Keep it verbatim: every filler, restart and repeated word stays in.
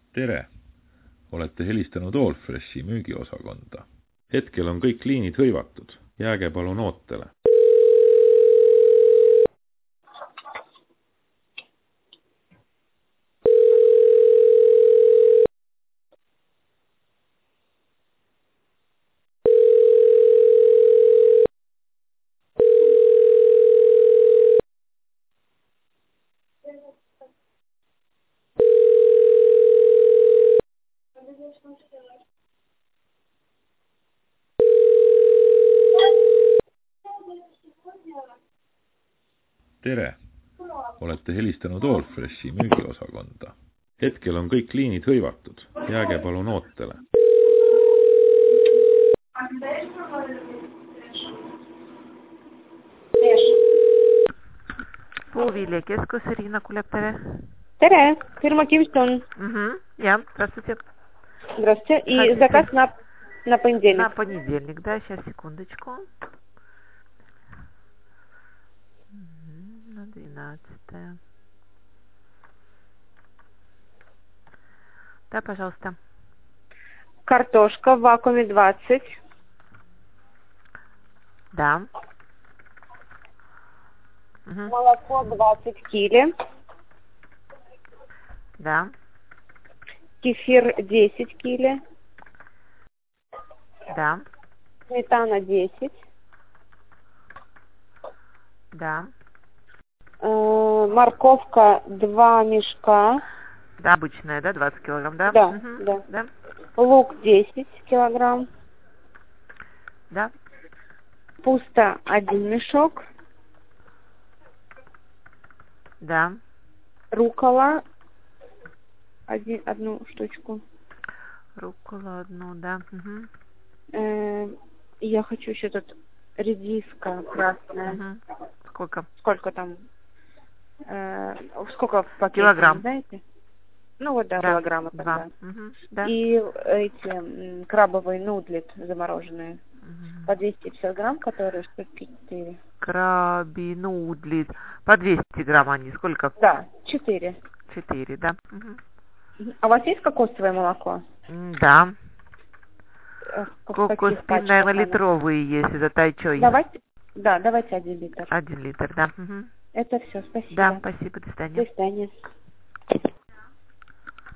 Tere! Olete helistanud Allfreshi müügiosakonda. Hetkel on kõik liinid hõivatud. Jääge palun ootele. Tere! Olete helistanud Allfreshi müügiosakonda. Hetkel on kõik liinid hõivatud. Jääge palun ootele. Puuviljakeskus, Ирина Кулеб, tere. Tere, фирма Кимстон. Угу. Я, здравствуйте. Здравствуйте. И Хотите? заказ на, на понедельник. На понедельник, да, сейчас, секундочку. Угу. На двенадцатое. Да, пожалуйста. Картошка в вакууме двадцать. Да. Угу. Молоко двадцать кило. Да. Кефир десять кило. Да. Сметана десять. Да. Э, морковка два мешка. Да, обычная, да, двадцать килограмм, да? Да, Угу. да. Да. Лук десять килограмм. Да. Пусто один мешок. Да. Рукола один, одну штучку. Руккола одну, да. Угу. Э, я хочу еще тут редиска красная. Угу. Сколько? Сколько там? Э, сколько в пакете, Килограмм. знаете? Ну вот, да, Да. килограмма Два. тогда. Угу. Да. И эти м, крабовые нудлит замороженные. Угу. По двести пятьдесят грамм, которые штуки четыре. Краби, нудли. По двести грамм они. Сколько? Да, четыре. Четыре, да. Угу. А у вас есть кокосовое молоко? Да. Э, в Кокос каких пин, наверное, пачках оно? литровые есть. Это тайчой. Давайте, да, давайте один литр. Один литр, да. Угу. Это все, спасибо. Да, спасибо. До свидания. До свидания.